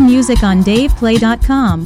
music on DavePlay.com.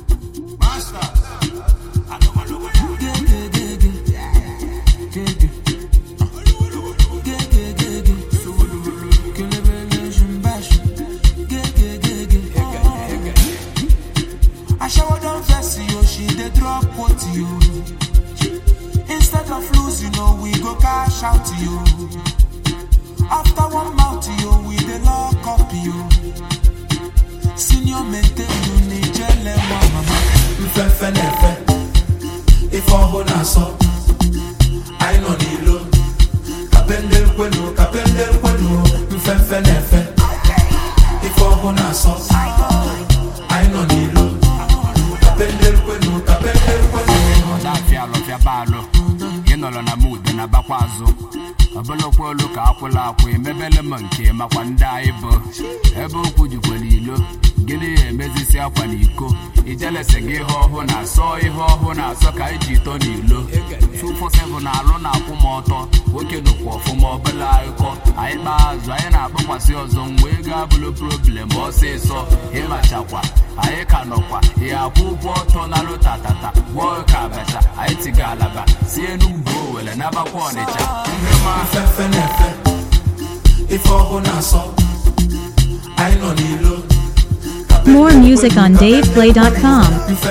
I shower down vest you, she dey drop what you. Instead of losing, we go cash out to you. After one mouth you, we dey lock up you. Senior maintain you need jele mama. Mfefe nefe, ifo hona so. I no nilo. Kapendel kwenu. Mfefe nefe, ifo hona so. I no nilo. Kapendel kwenu. Odafia lofia balo. Inolo na mood na bakwazo. Abolo kwolo ka akwula akwe mebele manke makwanda ibo. Ebe okwu jukwelilo. Gini emezisi akwa n'iko. Ijelese gị ihe ọhụụ na-asọ ihe ọhụụ na-asọ ka iji ito n'ilo. 247 na-alụ na-akwụ m ọtọ. Nwoke nụkwa ọfụma ọbụla akụkọ. Anyị kpaa azụ anyị na-akpọkwasị ọzọ mgbe ego abụlụ problem ọsịsọ. Ịmachakwa anyị ka nọkwa. Ihe akwụ ụgwọ ọtọ na lụ tatata. Gwọọ ka abacha anyị tiga alaba. Si Enugwu Owere nabakwa Ọnịcha. Mfefe nefe, ife ọhụụ na-asọ. Anyị nọ n'ilo. More music on DavePlay.com.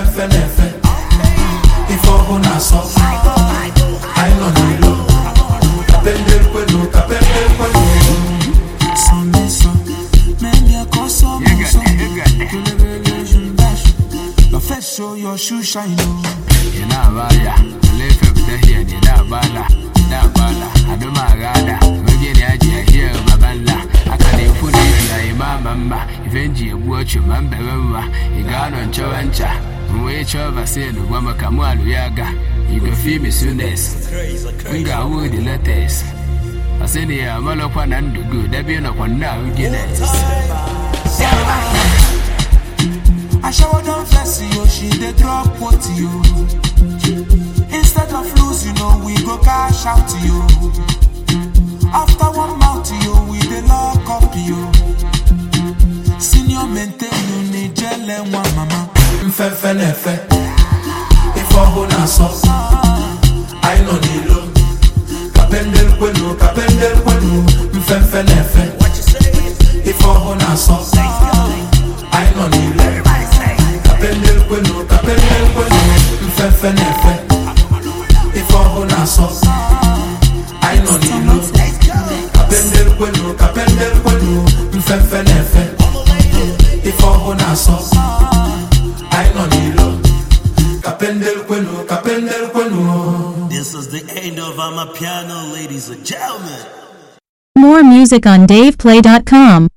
Show your shoe shine. Inabaya, lefe bdehia ni dabala. Adumagada, wegeni aji ahia babala. Akane funi ya imama mba. Ivenji ebuochu mambe mba. Igano nchowancha. Mwe chova senu wama kamwalu yaga. Igofimi sunes. Nga wudi letes. Aseni ya malo kwa nandugu. Debiano kwa na ugines. I shower down vest you, she dey drop what you. Instead of losing, we go cash out to you. After one mouth you, we dey lock up you. Senior maintain you need jele one mama. Mfefe nefe, ifo hona so. I no nilo. Kapendel kwenu. Mfefe nefe, ifo hona so. I no nilo. Kapendel kwenu. Mfefe nefe, ifo hona so. I no nilo. Kapendel kwenu. Mfefe nefe, ifo hona so. I no nilo. Kapendel kwenu. This is the end of Amapiano, ladies and gentlemen. More music on DavePlay.com.